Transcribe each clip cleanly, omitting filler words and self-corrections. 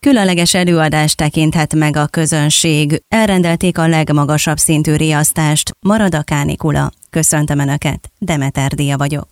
Különleges előadást tekinthet meg a közönség. Elrendelték a legmagasabb szintű riasztást. Marad a kánikula. Köszöntöm Önöket, Demeter Dia vagyok.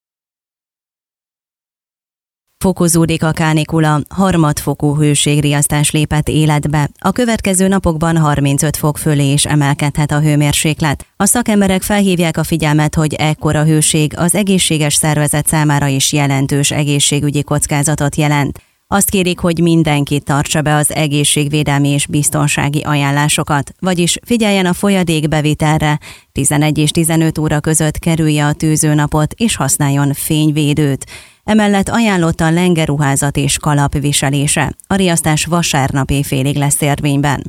Fokozódik a kánikula, harmadfokú hőségriasztás lépett életbe. A következő napokban 35 fok fölé is emelkedhet a hőmérséklet. A szakemberek felhívják a figyelmet, hogy ekkora hőség az egészséges szervezet számára is jelentős egészségügyi kockázatot jelent. Azt kérik, hogy mindenki tartsa be az egészségvédelmi és biztonsági ajánlásokat, vagyis figyeljen a folyadékbevitelre, 11 és 15 óra között kerülje a tűzőnapot és használjon fényvédőt. Emellett ajánlott a lengerruházat és kalap viselése. A riasztás vasárnap éjfélig lesz érvényben.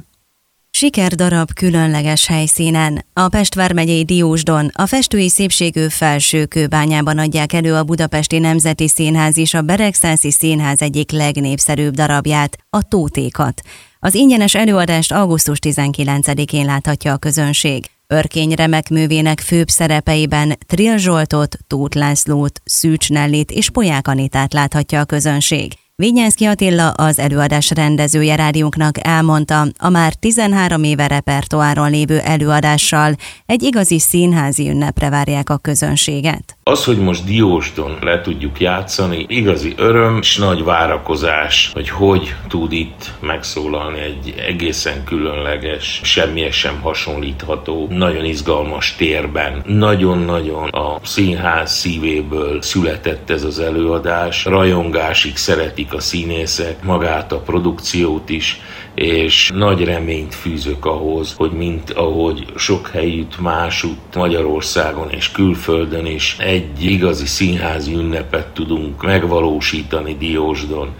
Sikerdarab különleges helyszínen. A Pest vármegyei Diósdon, a festői szépségű Felsőkőbányában adják elő a Budapesti Nemzeti Színház és a Beregszászi Színház egyik legnépszerűbb darabját, a Tótékat. Az ingyenes előadást augusztus 19-én láthatja a közönség. Örkény remek művének főbb szerepeiben Trill Zsoltot, Tóth Lászlót, Szűcs Nellit és Polyák Anitát láthatja a közönség. Vignyánszky Attila, az előadás rendezője rádiónknak elmondta, a már 13 éve repertoáron lévő előadással egy igazi színházi ünnepre várják a közönséget. Az, hogy most Diósdon le tudjuk játszani, igazi öröm és nagy várakozás, hogy tud itt megszólalni egy egészen különleges, semmihez sem hasonlítható, nagyon izgalmas térben. Nagyon-nagyon a színház szívéből született ez az előadás, rajongásig szeretik a színészek, magát a produkciót is, és nagy reményt fűzök ahhoz, hogy mint ahogy sok helyütt másutt Magyarországon és külföldön is egy igazi színházi ünnepet tudunk megvalósítani Diósdon.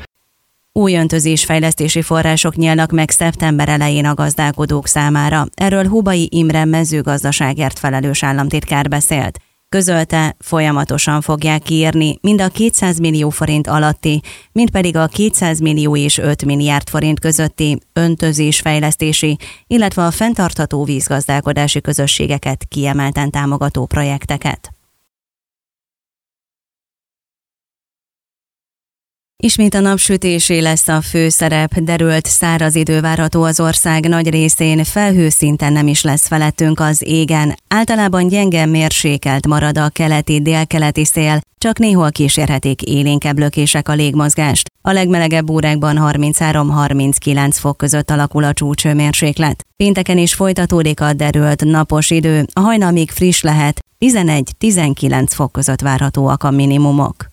Új öntözésfejlesztési források nyílnak meg szeptember elején a gazdálkodók számára. Erről Hubay Imre mezőgazdaságért felelős államtitkár beszélt. Közölte, folyamatosan fogják kiírni mind a 200 millió forint alatti, mind pedig a 200 millió és 5 milliárd forint közötti öntözésfejlesztési, illetve a fenntartható vízgazdálkodási közösségeket kiemelten támogató projekteket. Ismét a napsütésé lesz a főszerep, derült száraz idő várható az ország nagy részén, felhőszinten nem is lesz felettünk az égen. Általában gyenge mérsékelt marad a keleti-délkeleti szél, csak néhol kísérhetik élénkebb lökések a légmozgást. A legmelegebb órákban 33-39 fok között alakul a csúcshőmérséklet. Pénteken is folytatódik a derült napos idő, a hajnal még friss lehet, 11-19 fok között várhatóak a minimumok.